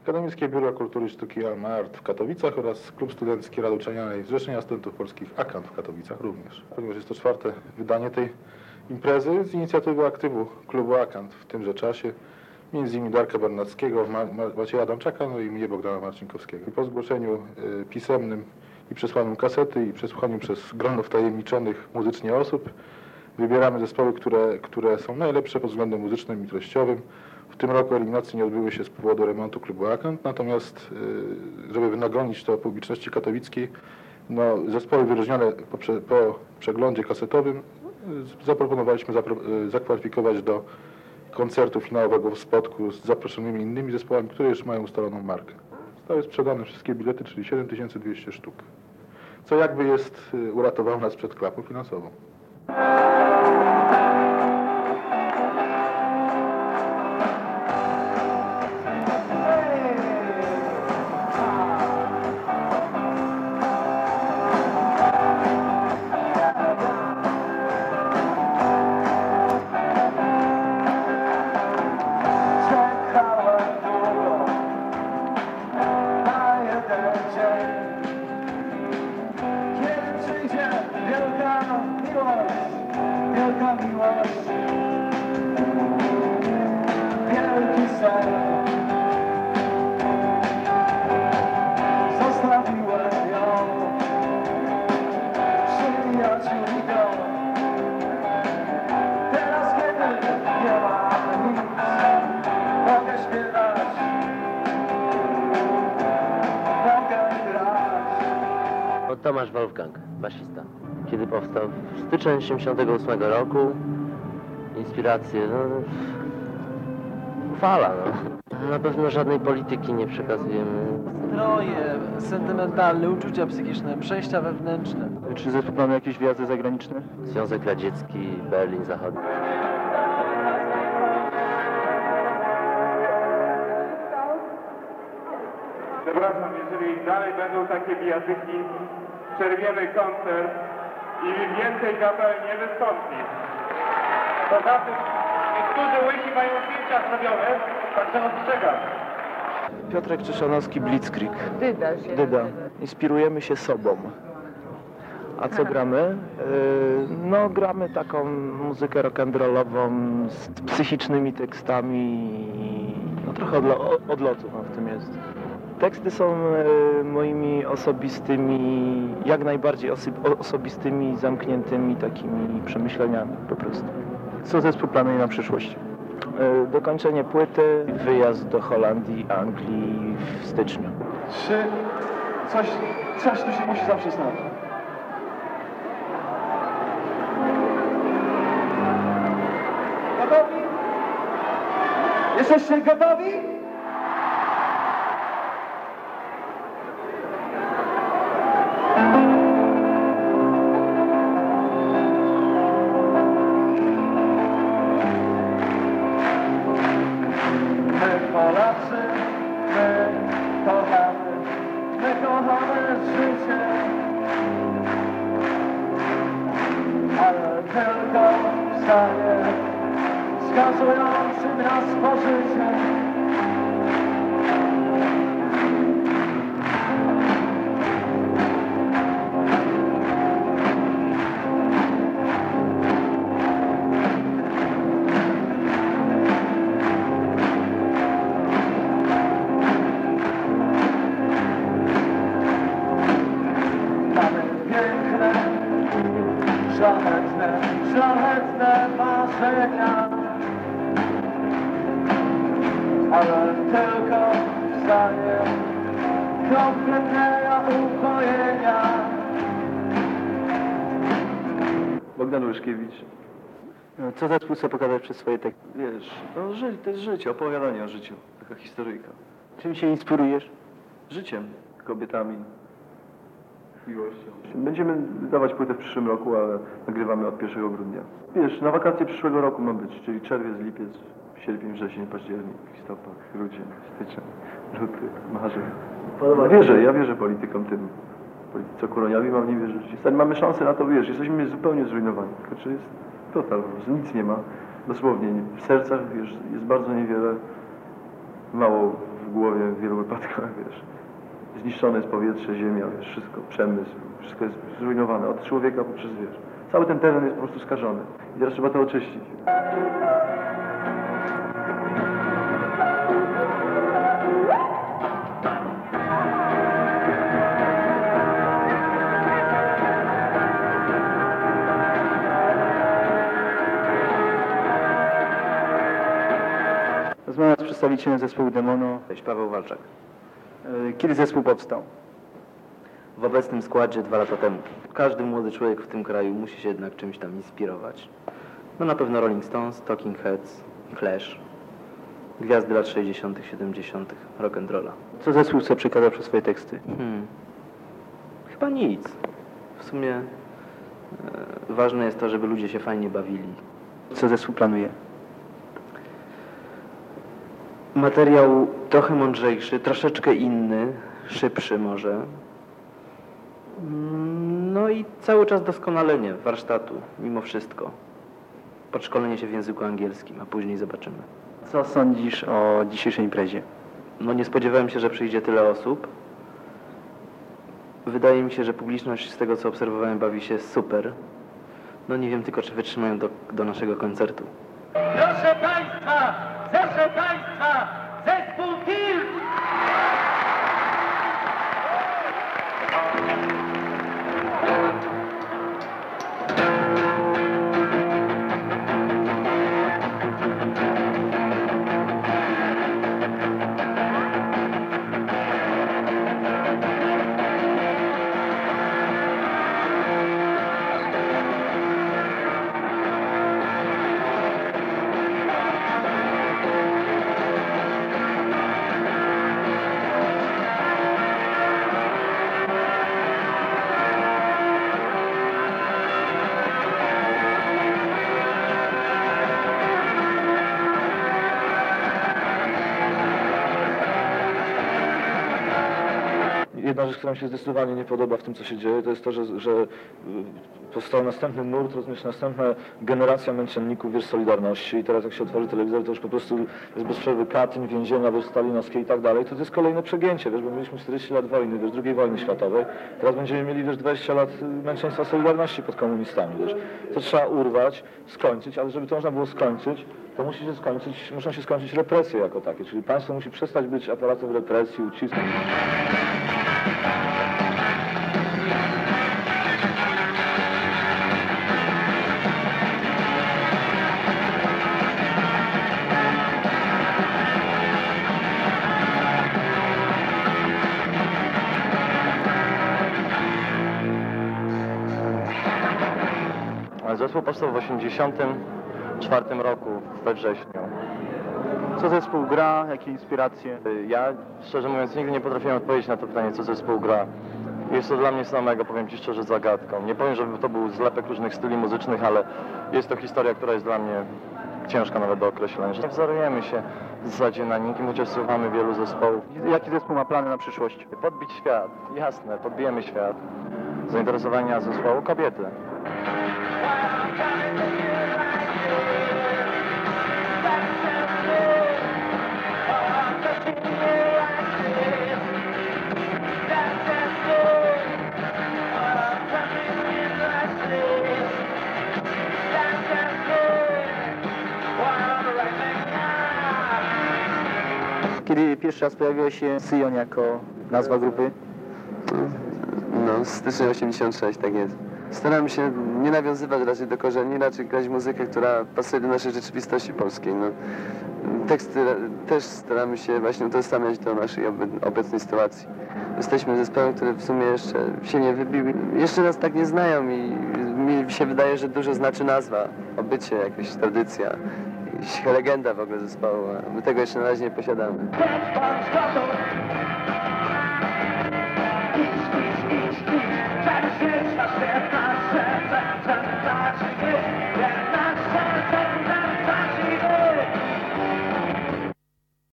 Akademickie Biuro Kultury i Sztuki Alma Art w Katowicach oraz Klub Studencki Rady Uczelnianej Zrzeszenia Studentów Polskich AKANT w Katowicach również. Ponieważ jest to 4. wydanie tej imprezy z inicjatywy aktywu klubu AKANT w tymże czasie, między innymi Darka Bernackiego, Macieja Adamczaka, no i mnie, Bogdana Marcinkowskiego. I po zgłoszeniu pisemnym i przesłaniu kasety i przesłuchaniu przez grono wtajemniczonych muzycznie osób wybieramy zespoły, które są najlepsze pod względem muzycznym i treściowym. W tym roku eliminacje nie odbyły się z powodu remontu klubu AKANT, natomiast żeby wynagrodzić to publiczności katowickiej, no, zespoły wyróżnione po przeglądzie kasetowym zaproponowaliśmy zakwalifikować do koncertu finałowego w Spodku z zaproszonymi innymi zespołami, które już mają ustaloną markę. Zostały sprzedane wszystkie bilety, czyli 7200 sztuk, co jakby uratowało nas przed klapą finansową. Tomasz Wolfgang, basista. Kiedy powstał? W styczeń 1978 roku. Inspiracje, fala, Na pewno żadnej polityki nie przekazujemy. Stroje sentymentalne, uczucia psychiczne, przejścia wewnętrzne. Czy zespół mamy jakieś wyjazdy zagraniczne? Związek Radziecki, Berlin Zachodni. Przepraszam, jeżeli dalej będą takie bijatyki, przerwiemy koncert i więcej kapel nie wystąpi. Poza tym niektórzy łysi mają zdjęcia zrobione, także ostrzegam. Piotrek Czyszanowski, Blitzkrieg. Dyda. Dyda. Inspirujemy się sobą. A co gramy? No, gramy taką muzykę rock'n'rollową z psychicznymi tekstami. No, trochę odlotu w tym jest. Teksty są moimi osobistymi, jak najbardziej osobistymi, zamkniętymi takimi przemyśleniami po prostu. Co zespół planuje na przyszłość? Dokończenie płyty, wyjazd do Holandii, Anglii w styczniu. Czy coś tu się musi zawsze stać? Gotowi? Jesteście gotowi? Polacy, my kochamy życie, ale tylko w stanie skazującym nas pożycie. Szlachetne marzenia, ale tylko w stanie kompletnego upojenia. Bogdan Łyszkiewicz. Co zespół chce pokazać przez swoje teksty? Wiesz, to jest życie, opowiadanie o życiu, taka historyjka. Czym się inspirujesz? Życiem, kobietami, miłością. Będziemy wydawać płytę w przyszłym roku, ale nagrywamy od 1 grudnia. Wiesz, na wakacje przyszłego roku ma być, czyli czerwiec, lipiec, sierpień, wrzesień, październik, listopad, grudzień, styczeń, luty, marzec. Ja wierzę politykom tym. Co Kuroniowi mam nie wierzyć. Mamy szansę na to, wiesz, jesteśmy zupełnie zrujnowani. Znaczy jest total, po prostu nic nie ma. Dosłownie, w sercach, wiesz, jest bardzo niewiele, mało w głowie w wielu wypadkach, wiesz. Zniszczone jest powietrze, ziemia, wiesz, wszystko, przemysł, wszystko jest zrujnowane, od człowieka poprzez, wiesz. Cały ten teren jest po prostu skażony i teraz trzeba to oczyścić. Rozmawiam z przedstawicielem zespołu Demono. Cześć, Paweł Walczak. Kiedy zespół powstał? W obecnym składzie 2 lata temu. Każdy młody człowiek w tym kraju musi się jednak czymś tam inspirować. No na pewno Rolling Stones, Talking Heads, Clash, gwiazdy lat 60., 70., rock'n'rolla. Co zespół chce przekazać przez swoje teksty? Chyba nic. W sumie ważne jest to, żeby ludzie się fajnie bawili. Co zespół planuje? Materiał trochę mądrzejszy, troszeczkę inny, szybszy może. No i cały czas doskonalenie warsztatu, mimo wszystko. Podszkolenie się w języku angielskim, a później zobaczymy. Co sądzisz o dzisiejszej imprezie? No nie spodziewałem się, że przyjdzie tyle osób. Wydaje mi się, że publiczność z tego, co obserwowałem, bawi się super. No nie wiem tylko, czy wytrzymają do naszego koncertu. Proszę Państwa, zespół TIL! Jedna rzecz, która mi się zdecydowanie nie podoba w tym, co się dzieje, to jest to, że powstał następny nurt, rozumiesz, następna generacja męczenników, wiesz, Solidarności i teraz jak się otworzy telewizor, to już po prostu jest bez przerwy Katyń, więzienia, wiesz, stalinowskie i tak dalej, to jest kolejne przegięcie, wiesz, bo mieliśmy 40 lat wojny, wiesz, II wojny światowej, teraz będziemy mieli, wiesz, 20 lat męczeństwa Solidarności pod komunistami, wiesz. To trzeba urwać, skończyć, ale żeby to można było skończyć, to muszą się skończyć represje jako takie, czyli państwo musi przestać być aparatem represji, ucisku. Zespół powstał w 1984 roku, we wrześniu. Co zespół gra? Jakie inspiracje? Ja, szczerze mówiąc, nigdy nie potrafiłem odpowiedzieć na to pytanie, co zespół gra. Jest to dla mnie samego, powiem Ci szczerze, zagadką. Nie powiem, żeby to był zlepek różnych styli muzycznych, ale jest to historia, która jest dla mnie ciężka nawet do określenia. Nie wzorujemy się w zasadzie na nikim, chociaż słuchamy wielu zespołów. Jaki zespół ma plany na przyszłość? Podbić świat, jasne, podbijemy świat. Zainteresowania zespołu kobiety. Kiedy pierwszy raz pojawiła się Syjon jako nazwa grupy? No, styczeń 86, tak jest. Staramy się nie nawiązywać raczej do korzeni, raczej grać muzykę, która pasuje do naszej rzeczywistości polskiej. No, teksty też staramy się właśnie utożsamiać do naszej obecnej sytuacji. Jesteśmy zespołem, który w sumie jeszcze się nie wybił. Jeszcze nas tak nie znają i mi się wydaje, że dużo znaczy nazwa, obycie, jakaś tradycja, jakaś legenda w ogóle zespołu, a my tego jeszcze na razie nie posiadamy.